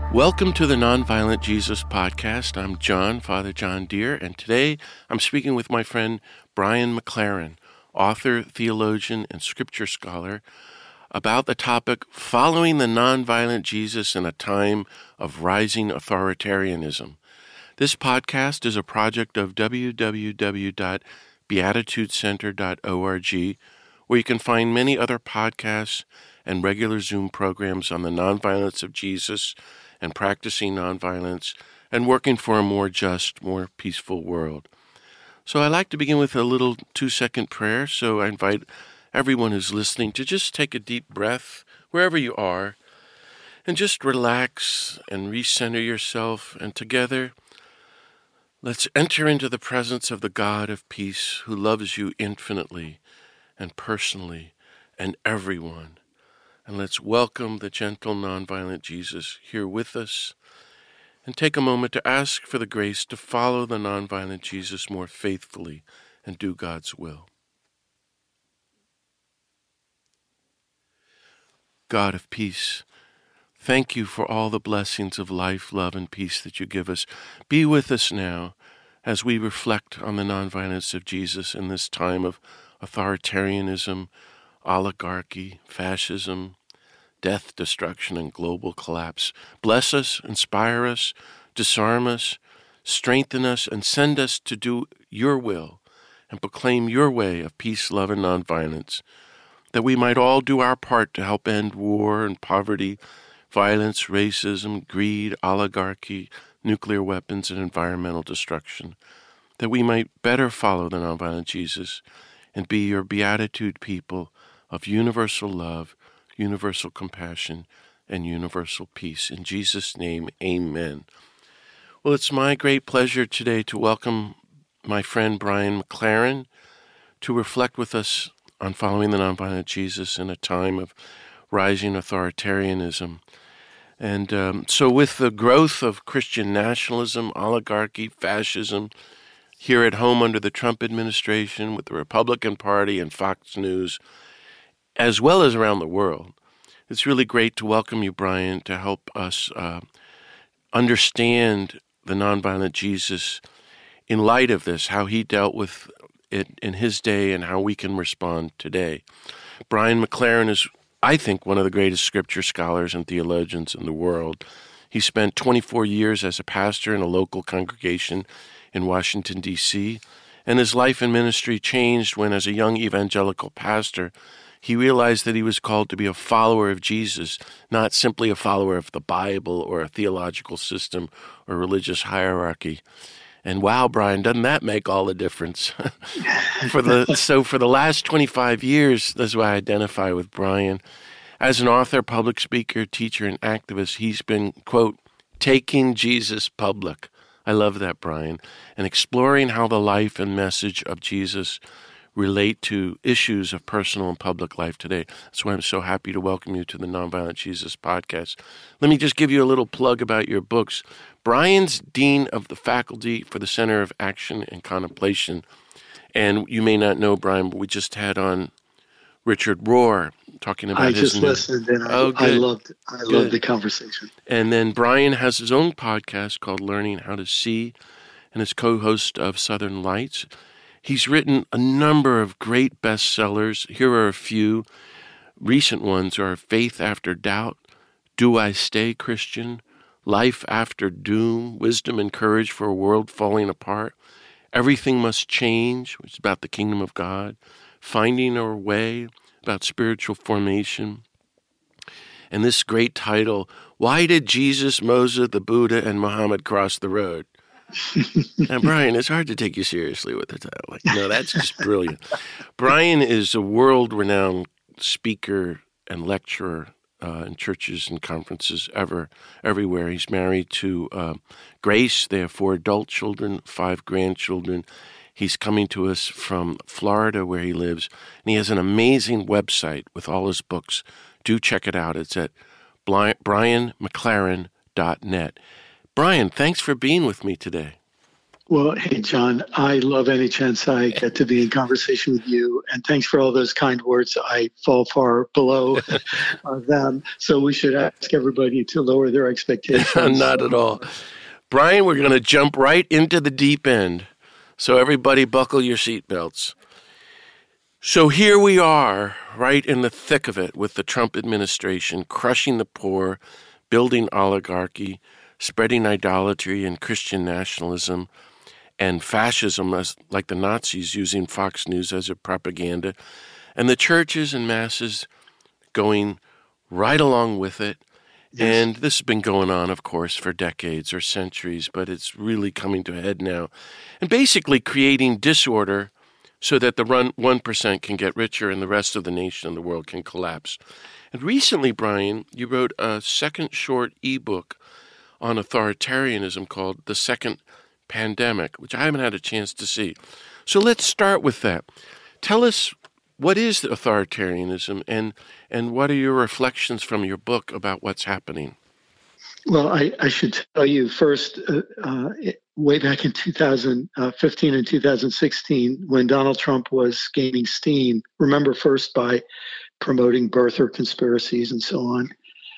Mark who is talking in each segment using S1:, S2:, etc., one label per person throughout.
S1: Welcome to the Nonviolent Jesus Podcast. I'm John, Father John Deere, and today I'm speaking with my friend Brian McLaren, author, theologian, and scripture scholar, about the topic Following the Nonviolent Jesus in a Time of Rising Authoritarianism. This podcast is a project of www.beatitudecenter.org, where you can find many other podcasts and regular Zoom programs on the nonviolence of Jesus and practicing nonviolence and working for a more just, more peaceful world. So I like to begin with a little 2-second prayer, so I invite everyone who's listening to just take a deep breath wherever you are and just relax and recenter yourself, and together let's enter into the presence of the God of peace who loves you infinitely and personally and everyone. And let's welcome the gentle, nonviolent Jesus here with us and take a moment to ask for the grace to follow the nonviolent Jesus more faithfully and do God's will. God of peace, thank you for all the blessings of life, love, and peace that you give us. Be with us now as we reflect on the nonviolence of Jesus in this time of authoritarianism, oligarchy, fascism, death, destruction, and global collapse. Bless us, inspire us, disarm us, strengthen us, and send us to do your will and proclaim your way of peace, love, and nonviolence, that we might all do our part to help end war and poverty, violence, racism, greed, oligarchy, nuclear weapons, and environmental destruction, that we might better follow the nonviolent Jesus and be your beatitude people of universal love, universal compassion, and universal peace. In Jesus' name, amen. Well, it's my great pleasure today to welcome my friend Brian McLaren to reflect with us on following the nonviolent Jesus in a time of rising authoritarianism. And so with the growth of Christian nationalism, oligarchy, fascism, here at home under the Trump administration, with the Republican Party and Fox News, as well as around the world, it's really great to welcome you, Brian, to help us understand the nonviolent Jesus in light of this, how he dealt with it in his day and how we can respond today. Brian McLaren is, I think, one of the greatest scripture scholars and theologians in the world. He spent 24 years as a pastor in a local congregation in Washington, D.C., and his life and ministry changed when, as a young evangelical pastor, he realized that he was called to be a follower of Jesus, not simply a follower of the Bible or a theological system or religious hierarchy. And wow, Brian, doesn't that make all the difference? For the last 25 years, that's why I identify with Brian. As an author, public speaker, teacher, and activist, he's been, quote, taking Jesus public. I love that, Brian. And exploring how the life and message of Jesus relate to issues of personal and public life today. That's why I'm so happy to welcome you to the Nonviolent Jesus Podcast. Let me just give you a little plug about your books. Brian's Dean of the Faculty for the Center of Action and Contemplation. And you may not know, Brian, but we just had on Richard Rohr talking about his
S2: I just listened, and I loved the conversation.
S1: And then Brian has his own podcast called Learning How to See, and is co-host of Southern Lights. He's written a number of great bestsellers. Here are a few. Recent ones are Faith After Doubt, Do I Stay Christian?, Life After Doom, Wisdom and Courage for a World Falling Apart, Everything Must Change, which is about the kingdom of God, Finding Our Way, about spiritual formation, and this great title, Why Did Jesus, Moses, the Buddha, and Muhammad Cross the Road? Now, Brian, it's hard to take you seriously with the title. That's just brilliant. Brian is a world-renowned speaker and lecturer in churches and conferences everywhere. He's married to Grace. They have 4 adult children, 5 grandchildren. He's coming to us from Florida, where he lives, and he has an amazing website with all his books. Do check it out. It's at brianmclaren.net. Brian, thanks for being with me today.
S2: Well, hey, John, I love any chance I get to be in conversation with you. And thanks for all those kind words. I fall far below them. So we should ask everybody to lower their expectations.
S1: Not at all. Brian, we're going to jump right into the deep end. So everybody buckle your seatbelts. So here we are, right in the thick of it with the Trump administration, crushing the poor, building oligarchy, spreading idolatry and Christian nationalism, and fascism, as like the Nazis using Fox News as a propaganda, and the churches and masses going right along with it. Yes. And this has been going on, of course, for decades or centuries, but it's really coming to a head now. And basically creating disorder so that the 1% can get richer and the rest of the nation and the world can collapse. And recently, Brian, you wrote a second short ebook on authoritarianism called The Second Pandemic, which I haven't had a chance to see. So let's start with that. Tell us, what is authoritarianism, and what are your reflections from your book about what's happening?
S2: Well, I should tell you first, way back in 2015 and 2016, when Donald Trump was gaining steam, remember first by promoting birther conspiracies and so on,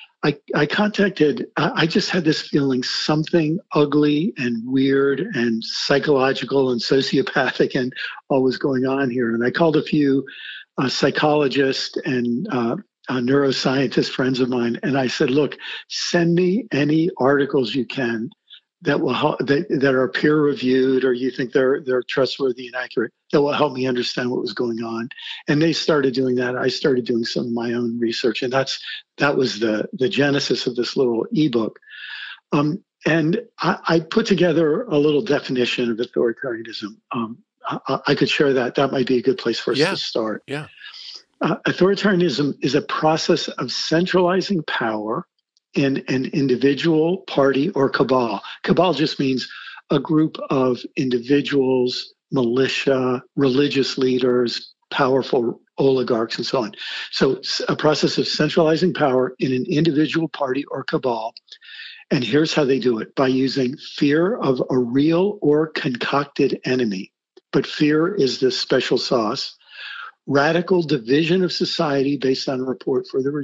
S2: I just had this feeling something ugly and weird and psychological and sociopathic and all was going on here. And I called a few psychologists and neuroscientist friends of mine, and I said, look, send me any articles you can that will help, that are peer reviewed or you think they're trustworthy and accurate, that will help me understand what was going on. And they started doing that. I started doing some of my own research, and that was the genesis of this little ebook. And I put together a little definition of authoritarianism. I could share that. That might be a good place for us to start.
S1: Yeah.
S2: Authoritarianism is a process of centralizing power in an individual, party, or cabal. Cabal just means a group of individuals, militia, religious leaders, powerful oligarchs, and so on. So it's a process of centralizing power in an individual, party, or cabal. And here's how they do it: by using fear of a real or concocted enemy. But fear is the special sauce. Radical division of society based on support for the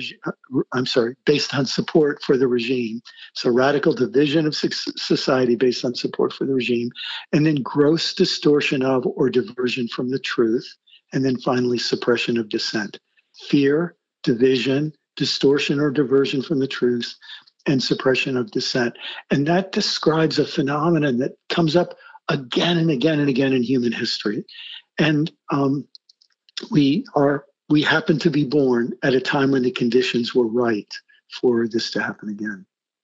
S2: regime. So radical division of society based on support for the regime, and then gross distortion of or diversion from the truth, and then finally suppression of dissent. Fear, division, distortion or diversion from the truth, and suppression of dissent. And that describes a phenomenon that comes up again and again and again in human history. And we happen to be born at a time when the conditions were right for this to happen again.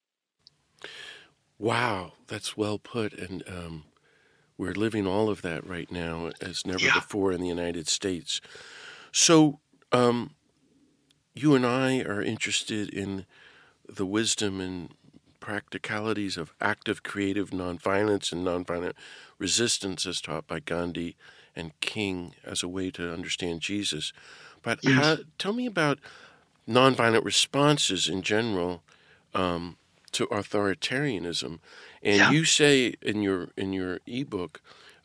S1: Wow, that's well put. And we're living all of that right now as never before in the United States. So you and I are interested in the wisdom and practicalities of active, creative nonviolence and nonviolent resistance as taught by Gandhi and King as a way to understand Jesus. But tell me about nonviolent responses in general to authoritarianism. And you say in your ebook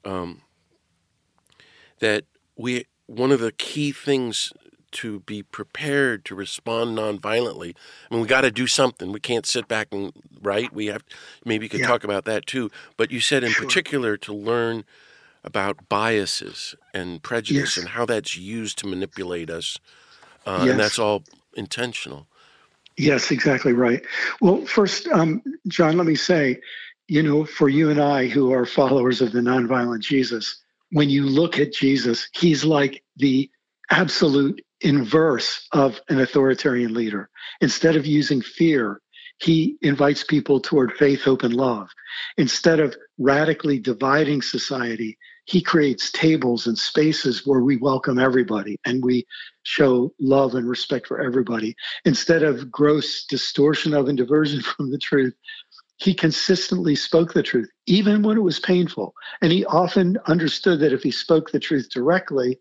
S1: that one of the key things to be prepared to respond nonviolently. I mean, we got to do something. We can't sit back and write. We have, maybe you could talk about that too. But you said in particular to learn about biases and prejudice and how that's used to manipulate us. And that's all intentional.
S2: Yes, exactly right. Well, first, John, let me say, for you and I who are followers of the nonviolent Jesus, when you look at Jesus, he's like the absolute inverse of an authoritarian leader. Instead of using fear, he invites people toward faith, hope, and love. Instead of radically dividing society, he creates tables and spaces where we welcome everybody and we show love and respect for everybody. Instead of gross distortion of and diversion from the truth, he consistently spoke the truth, even when it was painful. And he often understood that if he spoke the truth directly,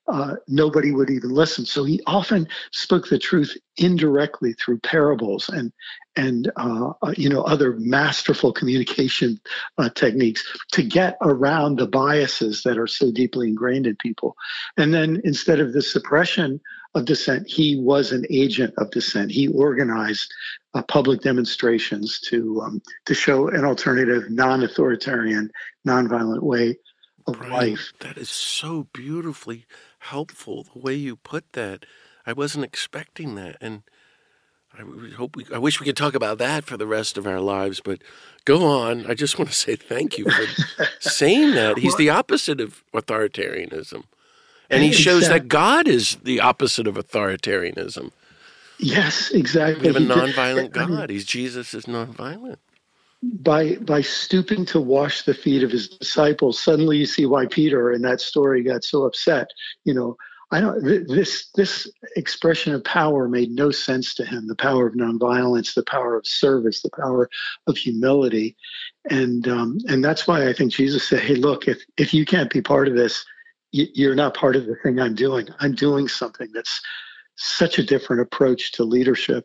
S2: nobody would even listen. So he often spoke the truth indirectly through parables and other masterful communication techniques to get around the biases that are so deeply ingrained in people. And then instead of the suppression of dissent, he was an agent of dissent. He organized public demonstrations to show an alternative, non-authoritarian, nonviolent way of life.
S1: That is so beautifully helpful, the way you put that. I wasn't expecting that, and I wish we could talk about that for the rest of our lives, but go on. I just want to say thank you for saying that. He's the opposite of authoritarianism, and he shows that God is the opposite of authoritarianism.
S2: Yes, exactly.
S1: We have a nonviolent God. Jesus is nonviolent.
S2: By stooping to wash the feet of his disciples, suddenly you see why Peter in that story got so upset. This expression of power made no sense to him. The power of nonviolence, the power of service, the power of humility, and that's why I think Jesus said, "Hey, look, if you can't be part of this, you're not part of the thing I'm doing. I'm doing something that's such a different approach to leadership."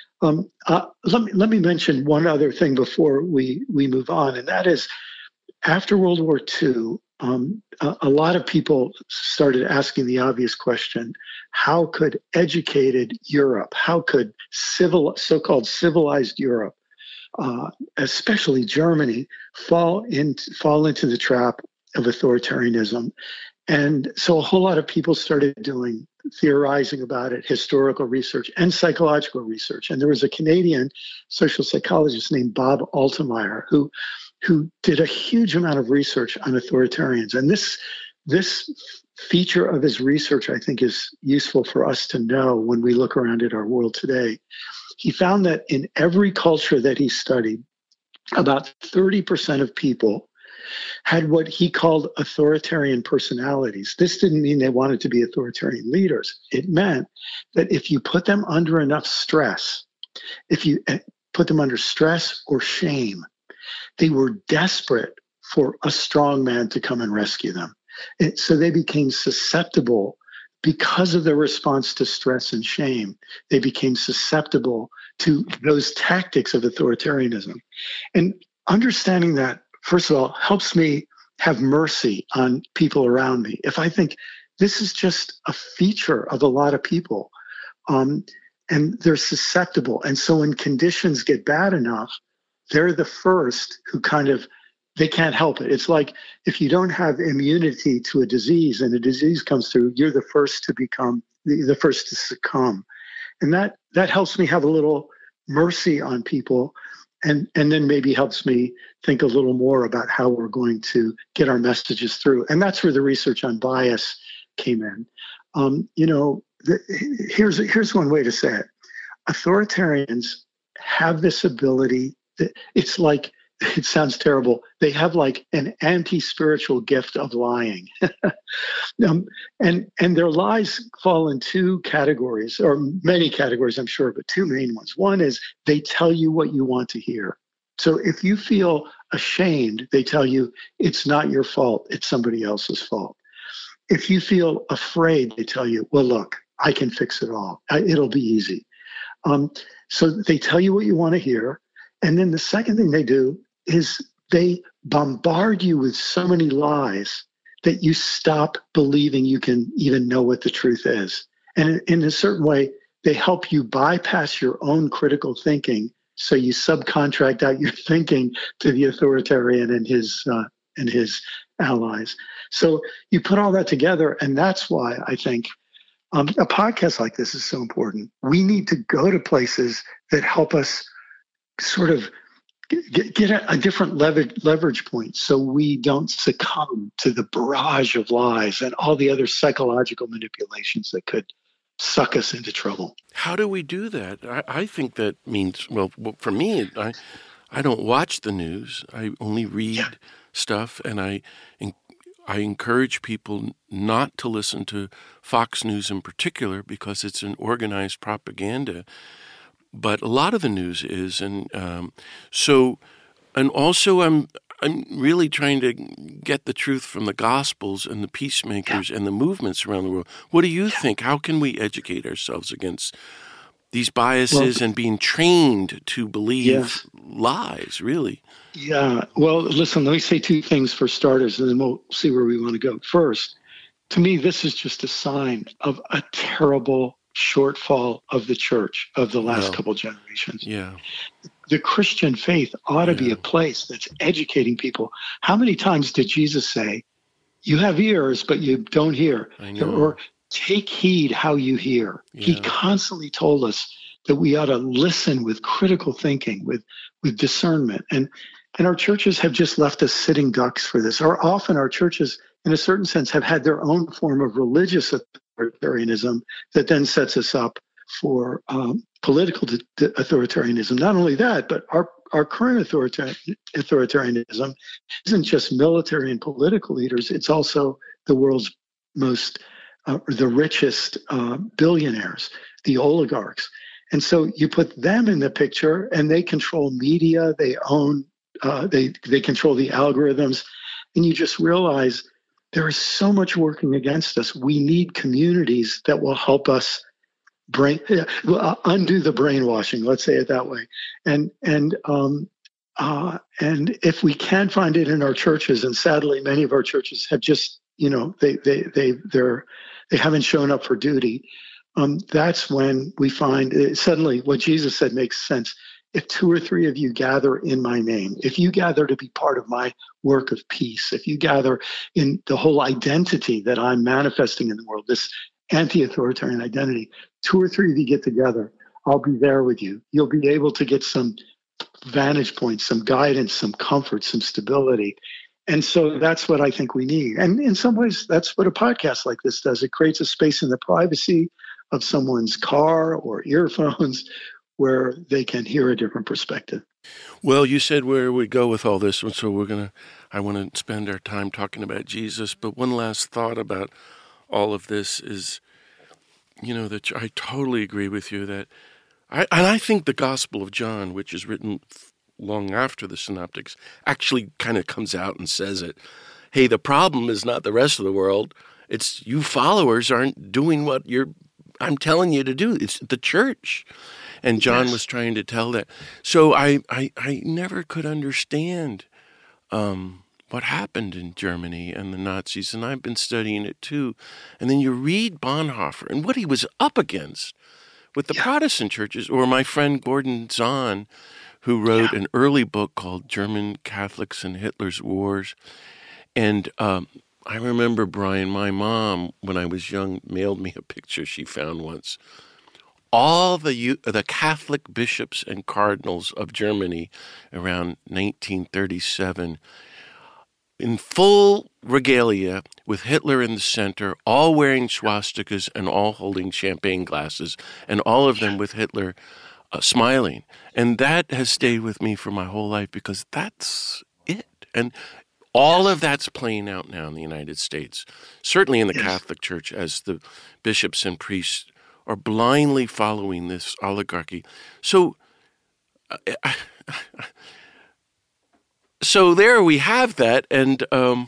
S2: Let me mention one other thing before we move on, and that is after World War II, a lot of people started asking the obvious question: how could educated Europe, how could so-called civilized Europe, especially Germany, fall into the trap of authoritarianism? And so a whole lot of people started theorizing about it, historical research and psychological research. And there was a Canadian social psychologist named Bob Altemeyer who did a huge amount of research on authoritarians. And this feature of his research, I think, is useful for us to know when we look around at our world today. He found that in every culture that he studied, about 30% of people had what he called authoritarian personalities. This didn't mean they wanted to be authoritarian leaders. It meant that if you put them under enough stress, if you put them under stress or shame, they were desperate for a strong man to come and rescue them. So they became susceptible because of their response to stress and shame. They became susceptible to those tactics of authoritarianism. And understanding that, first of all, helps me have mercy on people around me. If I think this is just a feature of a lot of people, and they're susceptible. And so when conditions get bad enough, they're the first who they can't help it. It's like if you don't have immunity to a disease and a disease comes through, you're the first to become, the first to succumb. And that helps me have a little mercy on people. And then maybe helps me think a little more about how we're going to get our messages through. And that's where the research on bias came in. Here's one way to say it. Authoritarians have this ability that it's like, it sounds terrible, they have like an anti-spiritual gift of lying. And their lies fall in two categories, or many categories, I'm sure, but two main ones. One is they tell you what you want to hear. So if you feel ashamed, they tell you it's not your fault, it's somebody else's fault. If you feel afraid, they tell you, well, look, I can fix it all. It'll be easy. So they tell you what you want to hear. And then the second thing they do is they bombard you with so many lies that you stop believing you can even know what the truth is. And in a certain way, they help you bypass your own critical thinking. So you subcontract out your thinking to the authoritarian and his allies. So you put all that together, and that's why I think a podcast like this is so important. We need to go to places that help us sort of get a different leverage point so we don't succumb to the barrage of lies and all the other psychological manipulations that could suck us into trouble.
S1: How do we do that? I think that means, well, for me, I don't watch the news. I only read stuff, and I encourage people not to listen to Fox News in particular because it's an organized propaganda. But a lot of the news is, and also I'm really trying to get the truth from the Gospels and the peacemakers and the movements around the world. What do you think? How can we educate ourselves against these biases and being trained to believe lies, really?
S2: Yeah. Well, listen, let me say two things for starters, and then we'll see where we want to go. First, to me, this is just a sign of a terrible shortfall of the church of the last couple generations.
S1: Yeah.
S2: The Christian faith ought to be a place that's educating people. How many times did Jesus say, you have ears, but you don't hear?
S1: I know.
S2: Or take heed how you hear. Yeah. He constantly told us that we ought to listen with critical thinking, with discernment. And our churches have just left us sitting ducks for this. Or often our churches, in a certain sense, have had their own form of religious authoritarianism that then sets us up for political authoritarianism. Not only that, but our current authoritarianism isn't just military and political leaders. It's also the world's most, the richest billionaires, the oligarchs. And so you put them in the picture, and they control media. They own, they control the algorithms, and you just realize there is so much working against us. We need communities that will help us undo the brainwashing. Let's say it that way. And if we can't find it in our churches, and sadly, many of our churches have just, they haven't shown up for duty. That's when we find suddenly what Jesus said makes sense. If 2 or 3 of you gather in my name, if you gather to be part of my work of peace, if you gather in the whole identity that I'm manifesting in the world, this anti-authoritarian identity, 2 or 3 of you get together, I'll be there with you. You'll be able to get some vantage points, some guidance, some comfort, some stability. And so that's what I think we need. And in some ways, that's what a podcast like this does. It creates a space in the privacy of someone's car or earphones where they can hear a different perspective.
S1: Well, you said where we go with all this, and so I want to spend our time talking about Jesus. But one last thought about all of this is, that I totally agree with you that I think the Gospel of John, which is written long after the Synoptics, actually kind of comes out and says it. Hey, the problem is not the rest of the world. It's you followers aren't doing what I'm telling you to do. It's the church. And John was trying to tell that. So I never could understand what happened in Germany and the Nazis, and I've been studying it too. And then you read Bonhoeffer and what he was up against with the Protestant churches, or my friend Gordon Zahn, who wrote an early book called German Catholics and Hitler's Wars. And I remember, Brian, my mom, when I was young, mailed me a picture she found once. All the Catholic bishops and cardinals of Germany around 1937 in full regalia with Hitler in the center, all wearing swastikas and all holding champagne glasses, and all of them with Hitler smiling. And that has stayed with me for my whole life because that's it. And all of that's playing out now in the United States, certainly in the Catholic Church, as the bishops and priests are blindly following this oligarchy. So there we have that. And,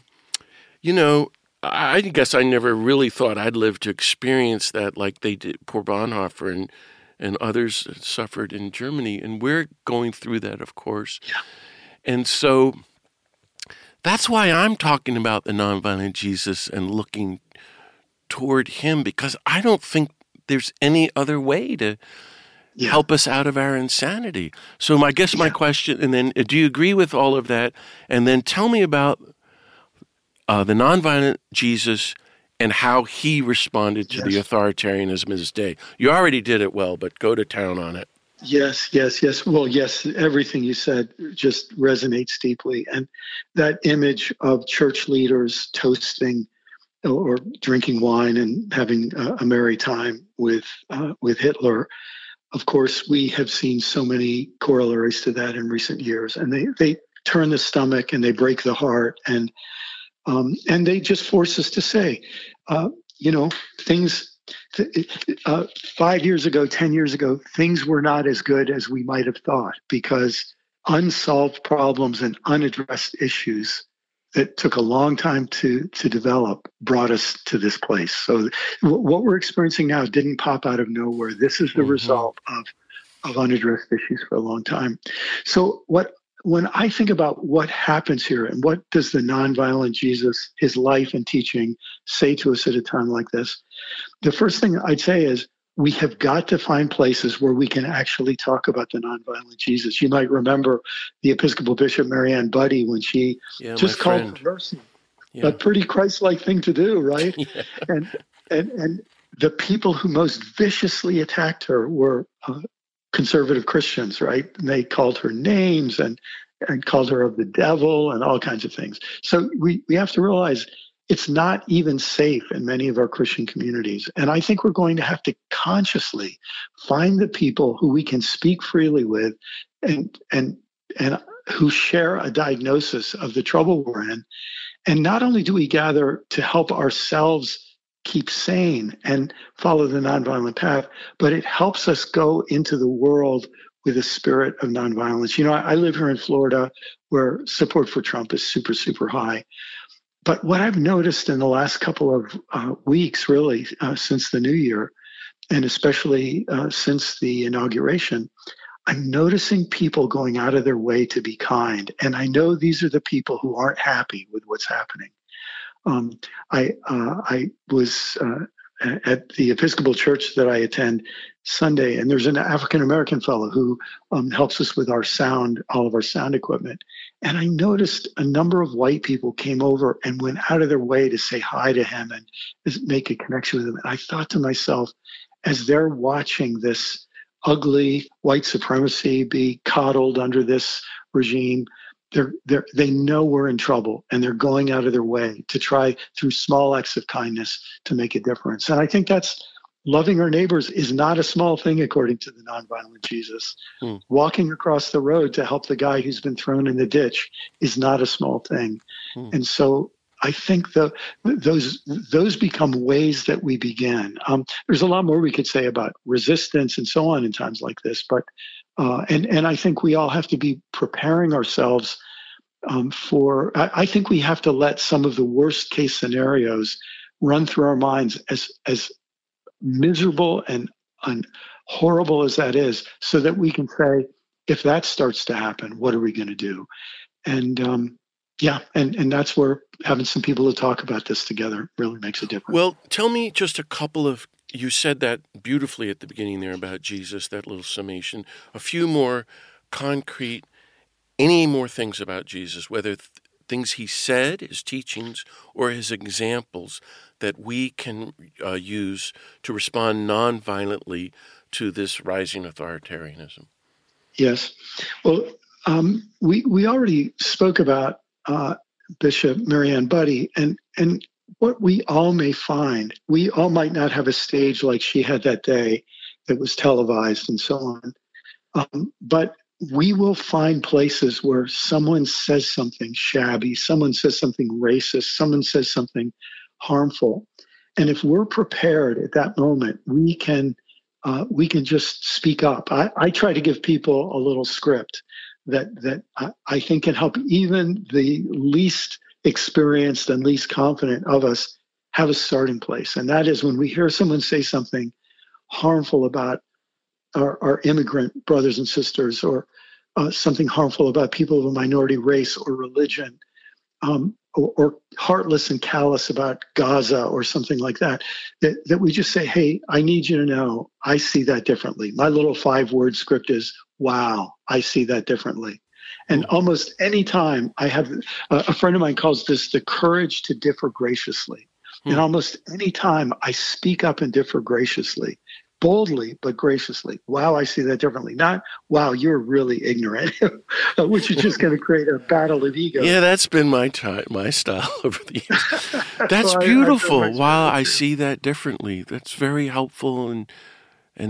S1: I guess I never really thought I'd live to experience that like they did, poor Bonhoeffer and others suffered in Germany. And we're going through that, of course. Yeah. And so that's why I'm talking about the nonviolent Jesus and looking toward him, because I don't think there's any other way to help us out of our insanity. So my question, and then do you agree with all of that? And then tell me about the nonviolent Jesus and how he responded to the authoritarianism of his day. You already did it well, but go to town on it.
S2: Yes. Well, yes, everything you said just resonates deeply. And that image of church leaders toasting or drinking wine and having a merry time with Hitler, of course, we have seen so many corollaries to that in recent years. And they turn the stomach and they break the heart, and they just force us to say, things. 5 years ago, 10 years ago, things were not as good as we might have thought, because unsolved problems and unaddressed issues that took a long time to develop brought us to this place. So what we're experiencing now didn't pop out of nowhere. This is the result of unaddressed issues for a long time. So when I think about what happens here and what does the nonviolent Jesus, his life and teaching, say to us at a time like this, the first thing I'd say is we have got to find places where we can actually talk about the nonviolent Jesus. You might remember the Episcopal Bishop Marianne Buddy when she just called for mercy. Yeah. A pretty Christ-like thing to do, right? Yeah. And the people who most viciously attacked her were conservative Christians, right? And they called her names and called her of the devil and all kinds of things. So we have to realize it's not even safe in many of our Christian communities. And I think we're going to have to consciously find the people who we can speak freely with and who share a diagnosis of the trouble we're in. And not only do we gather to help ourselves keep sane and follow the nonviolent path, but it helps us go into the world with a spirit of nonviolence. You know, I live here in Florida where support for Trump is super, super high. But what I've noticed in the last couple of weeks, really, since the new year, and especially since the inauguration, I'm noticing people going out of their way to be kind. And I know these are the people who aren't happy with what's happening. I was at the Episcopal Church that I attend Sunday, and there's an African-American fellow who helps us with our sound, all of our sound equipment. And I noticed a number of white people came over and went out of their way to say hi to him and make a connection with him. And I thought to myself, as they're watching this ugly white supremacy be coddled under this regime, they know we're in trouble, and they're going out of their way to try through small acts of kindness to make a difference. And I think that's loving our neighbors is not a small thing, according to the nonviolent Jesus. Walking across the road to help the guy who's been thrown in the ditch is not a small thing. And so I think those become ways that we begin. There's a lot more we could say about resistance and so on in times like this, but and I think we all have to be preparing ourselves for. I think we have to let some of the worst case scenarios run through our minds, as miserable and horrible as that is, so that we can say, if that starts to happen, what are we going to do? And and that's where having some people to talk about this together really makes a difference.
S1: Well, tell me just a couple of. You said that beautifully at the beginning there about Jesus, that little summation. A few more concrete, any more things about Jesus, whether things he said, his teachings, or his examples that we can use to respond nonviolently to this rising authoritarianism.
S2: Yes. Well, we already spoke about Bishop Marianne Buddy, and what we all may find, we all might not have a stage like she had that day that was televised and so on. But we will find places where someone says something shabby, someone says something racist, someone says something harmful. And if we're prepared at that moment, we can just speak up. I try to give people a little script that I think can help even the least experienced and least confident of us have a starting place. And that is when we hear someone say something harmful about our immigrant brothers and sisters, or something harmful about people of a minority race or religion, or heartless and callous about Gaza or something like that, that we just say, hey, I need you to know, I see that differently. My little 5-word script is, wow, I see that differently. And almost any time I have, a friend of mine calls this the courage to differ graciously. And almost any time I speak up and differ graciously, boldly but graciously. Wow, I see that differently. Not, wow, you're really ignorant, which is just going to create a battle of ego.
S1: Yeah, that's been my style over the years. That's beautiful. Wow, I see that differently. That's very helpful and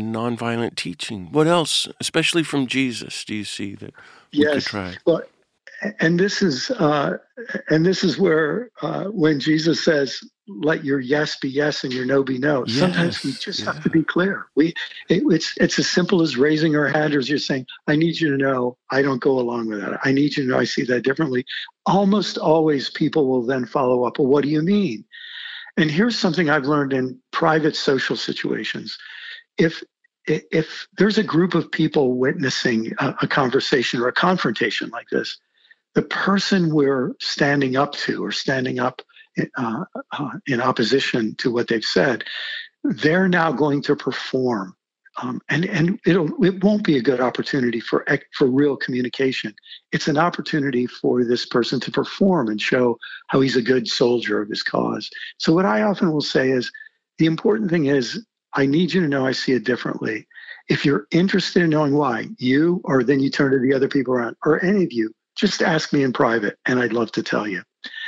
S1: nonviolent teaching. What else, especially from Jesus, do you see that we could try?
S2: Well, and this is where when Jesus says, "Let your yes be yes and your no be no." Sometimes we just have to be clear. It's as simple as raising our hand, or as you're saying, "I need you to know I don't go along with that. I need you to know I see that differently." Almost always, people will then follow up. Well, what do you mean? And here's something I've learned in private social situations: if there's a group of people witnessing a conversation or a confrontation like this, the person we're standing up to or standing up in opposition to what they've said, they're now going to perform. And it won't be a good opportunity for real communication. It's an opportunity for this person to perform and show how he's a good soldier of his cause. So what I often will say is, the important thing is, I need you to know I see it differently. If you're interested in knowing why, or then you turn to the other people around, or any of you, just ask me in private, and I'd love to tell you.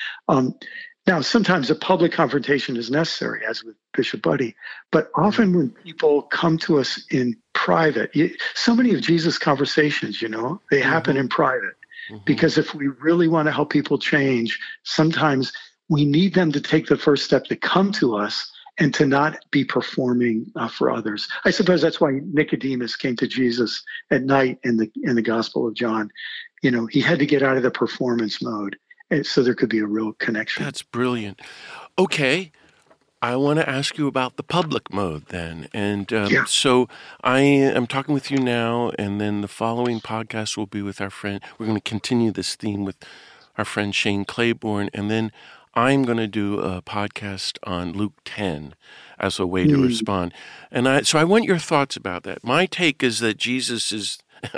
S2: Now, sometimes a public confrontation is necessary, as with Bishop Buddy, but often when people come to us in private, so many of Jesus' conversations, they happen in private. Because if we really want to help people change, sometimes we need them to take the first step to come to us and to not be performing for others. I suppose that's why Nicodemus came to Jesus at night in the Gospel of John. He had to get out of the performance mode, and so there could be a real connection.
S1: That's brilliant. Okay, I want to ask you about the public mode then. And so I am talking with you now, and then the following podcast will be with our friend. We're going to continue this theme with our friend Shane Claiborne, and then I'm going to do a podcast on Luke 10 as a way to respond. And so I want your thoughts about that. My take is that Jesus is,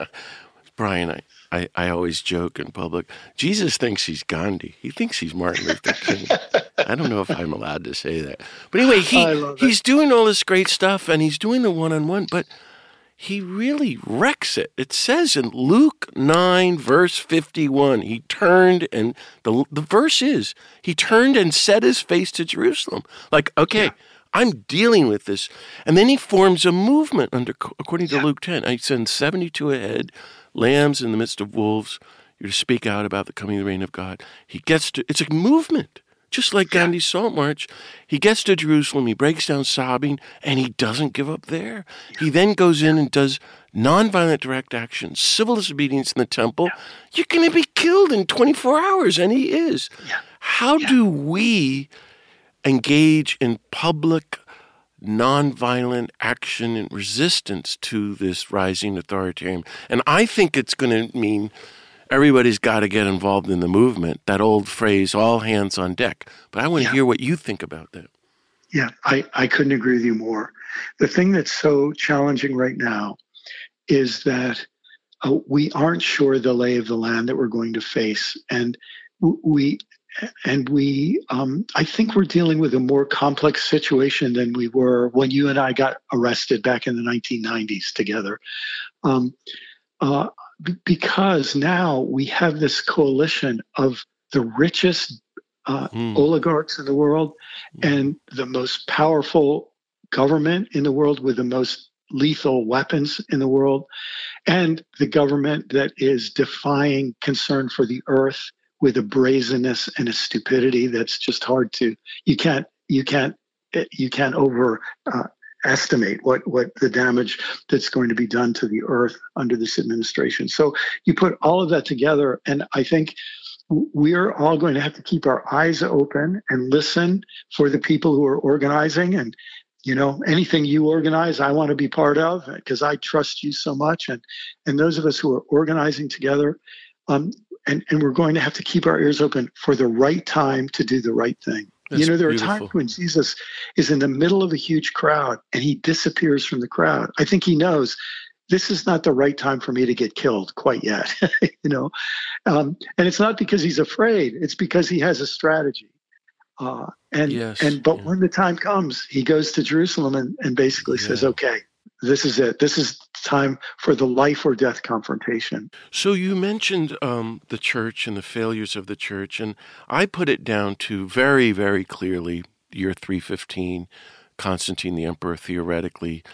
S1: Brian, I always joke in public, Jesus thinks he's Gandhi. He thinks he's Martin Luther King. I don't know if I'm allowed to say that. But anyway, he's doing all this great stuff, and he's doing the one-on-one, but he really wrecks it. It says in Luke 9, verse 51, he turned, and the verse is, he turned and set his face to Jerusalem. Like, okay, I'm dealing with this. And then he forms a movement according to Luke 10. I send 72 ahead, lambs in the midst of wolves. You're to speak out about the coming of the reign of God. It's a movement. Just like Gandhi's Salt March, he gets to Jerusalem, he breaks down sobbing, and he doesn't give up there. He then goes in and does nonviolent direct action, civil disobedience in the temple. You're going to be killed in 24 hours, and he is. How do we engage in public nonviolent action and resistance to this rising authoritarian? And I think it's going to mean everybody's got to get involved in the movement, that old phrase, all hands on deck. But I want to hear what you think about that.
S2: Yeah, I couldn't agree with you more. The thing that's so challenging right now is that we aren't sure the lay of the land that we're going to face. And I think we're dealing with a more complex situation than we were when you and I got arrested back in the 1990s together. Because now we have this coalition of the richest oligarchs in the world and the most powerful government in the world with the most lethal weapons in the world, and the government that is defying concern for the earth with a brazenness and a stupidity that's just hard to, you can't estimate what the damage that's going to be done to the earth under this administration. So you put all of that together, and I think we're all going to have to keep our eyes open and listen for the people who are organizing. And anything you organize, I want to be part of, because I trust you so much. And those of us who are organizing together, and we're going to have to keep our ears open for the right time to do the right thing.
S1: That's
S2: there
S1: beautiful.
S2: are times when Jesus is in the middle of a huge crowd and he disappears from the crowd. I think he knows this is not the right time for me to get killed quite yet, and it's not because he's afraid. It's because he has a strategy. But when the time comes, he goes to Jerusalem and basically says, okay, this is it. This is time for the life or death confrontation.
S1: So you mentioned the church and the failures of the church, and I put it down to very, very clearly, year 315, Constantine the emperor theoretically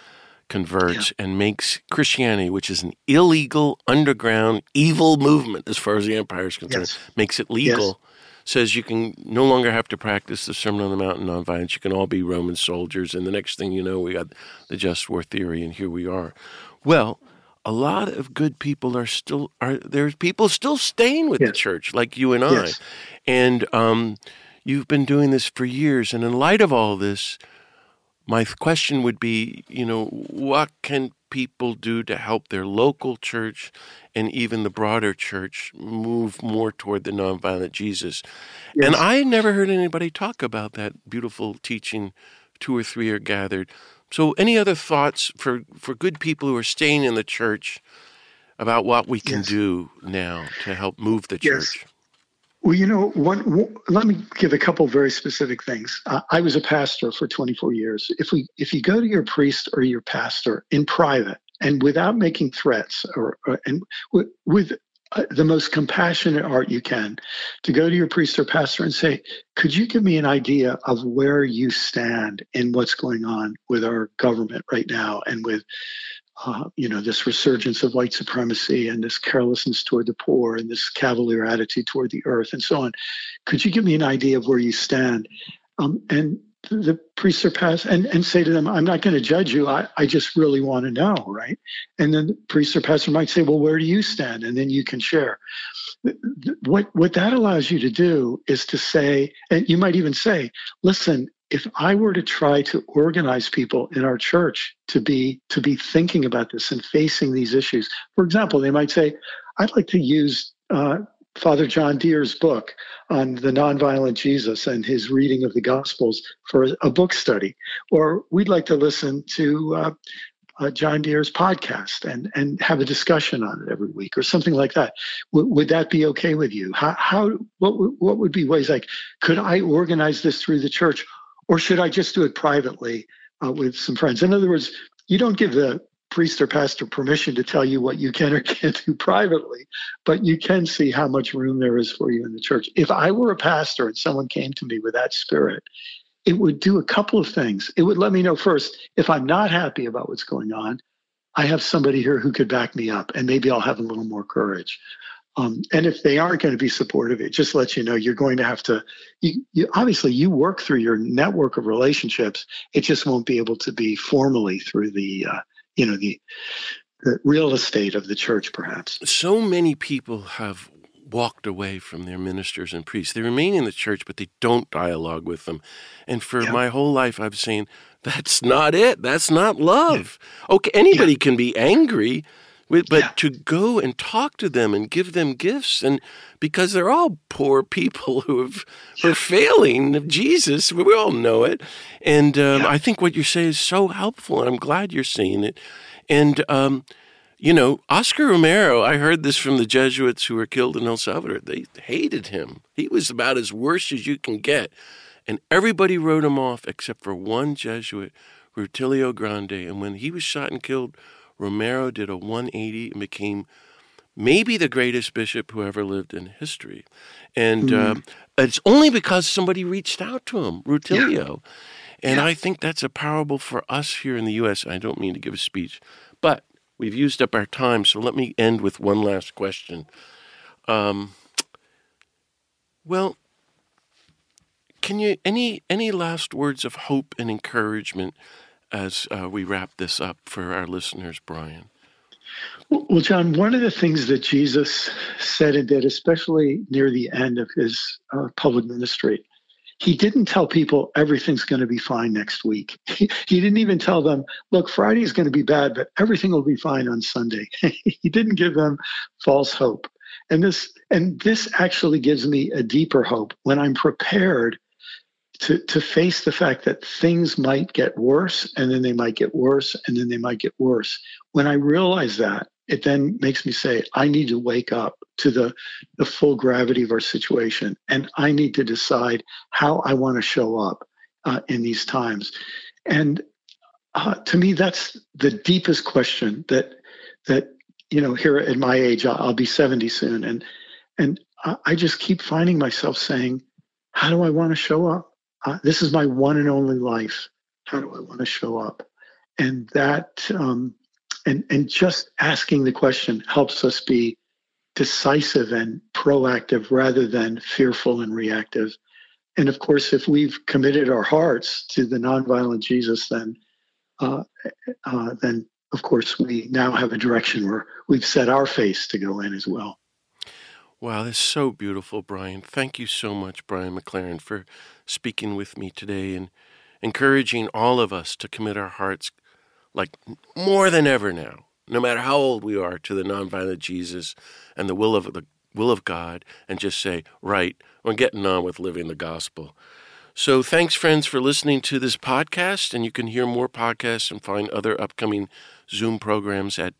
S1: converts and makes Christianity, which is an illegal, underground, evil movement as far as the empire is concerned, makes it legal, says you can no longer have to practice the Sermon on the Mount and nonviolence. You can all be Roman soldiers. And the next thing you know, we got the just war theory, and here we are. Well, a lot of good people there's people still staying with the church, like you and I. And you've been doing this for years. And in light of all this, my question would be, what can people do to help their local church and even the broader church move more toward the nonviolent Jesus? And I never heard anybody talk about that beautiful teaching, 2 or 3 are gathered. So any other thoughts for good people who are staying in the church about what we can do now to help move the church?
S2: Well, let me give a couple very specific things. I was a pastor for 24 years. If you go to your priest or your pastor in private and without making threats, and with the most compassionate art you can, to go to your priest or pastor and say, could you give me an idea of where you stand in what's going on with our government right now and with this resurgence of white supremacy and this carelessness toward the poor and this cavalier attitude toward the earth and so on. Could you give me an idea of where you stand? And the priest or pastor, and say to them, I'm not going to judge you. I just really want to know, right? And then the priest or pastor might say, well, where do you stand? And then you can share. What that allows you to do is to say, and you might even say, listen, if I were to try to organize people in our church to be thinking about this and facing these issues, for example, they might say, I'd like to use Father John Deere's book on the nonviolent Jesus and his reading of the Gospels for a book study, or we'd like to listen to John Deere's podcast and have a discussion on it every week, or something like that. Would that be okay with you? What would be ways like, could I organize this through the church? Or should I just do it privately with some friends? In other words, you don't give the priest or pastor permission to tell you what you can or can't do privately, but you can see how much room there is for you in the church. If I were a pastor and someone came to me with that spirit, it would do a couple of things. It would let me know first, if I'm not happy about what's going on, I have somebody here who could back me up, and maybe I'll have a little more courage. And if they aren't going to be supportive, it just lets you know you're going to have to, obviously you work through your network of relationships. It just won't be able to be formally through the real estate of the church, perhaps.
S1: So many people have walked away from their ministers and priests. They remain in the church, but they don't dialogue with them. And for my whole life, I've seen that's not it. That's not love. Okay, anybody can be angry, but to go and talk to them and give them gifts, and because they're all poor people who are failing Jesus, we all know it. And I think what you say is so helpful, and I'm glad you're seeing it. And Oscar Romero, I heard this from the Jesuits who were killed in El Salvador. They hated him. He was about as worse as you can get. And everybody wrote him off except for one Jesuit, Rutilio Grande. And when he was shot and killed, Romero did a 180 and became maybe the greatest bishop who ever lived in history. And it's only because somebody reached out to him, Rutilio. And I think that's a parable for us here in the U.S. I don't mean to give a speech, but we've used up our time, so let me end with one last question. Well, can you any last words of hope and encouragement as we wrap this up for our listeners, Brian?
S2: Well, John, one of the things that Jesus said and did, especially near the end of his public ministry, he didn't tell people everything's going to be fine next week. He didn't even tell them, look, Friday is going to be bad, but everything will be fine on Sunday. He didn't give them false hope. And this actually gives me a deeper hope when I'm prepared to face the fact that things might get worse, and then they might get worse, and then they might get worse. When I realize that, it then makes me say, I need to wake up to the full gravity of our situation, and I need to decide how I want to show up in these times. And to me, that's the deepest question that here at my age, I'll be 70 soon, and I just keep finding myself saying, how do I want to show up? This is my one and only life. How do I want to show up? and that and just asking the question helps us be decisive and proactive rather than fearful and reactive. And of course, if we've committed our hearts to the nonviolent Jesus, then of course we now have a direction where we've set our face to go in as well.
S1: Wow, that's so beautiful, Brian. Thank you so much, Brian McLaren, for speaking with me today and encouraging all of us to commit our hearts, like more than ever now, no matter how old we are, to the nonviolent Jesus and the will of God, and just say, right, we're getting on with living the gospel. So thanks, friends, for listening to this podcast, and you can hear more podcasts and find other upcoming Zoom programs at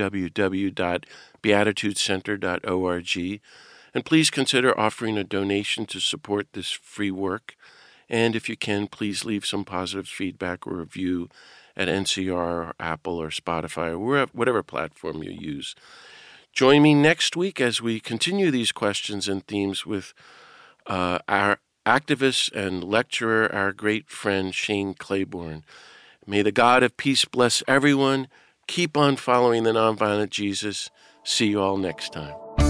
S1: www.beatitudecenter.org. And please consider offering a donation to support this free work. And if you can, please leave some positive feedback or review at NCR or Apple or Spotify or whatever platform you use. Join me next week as we continue these questions and themes with our activist and lecturer, our great friend Shane Claiborne. May the God of peace bless everyone. Keep on following the nonviolent Jesus. See you all next time.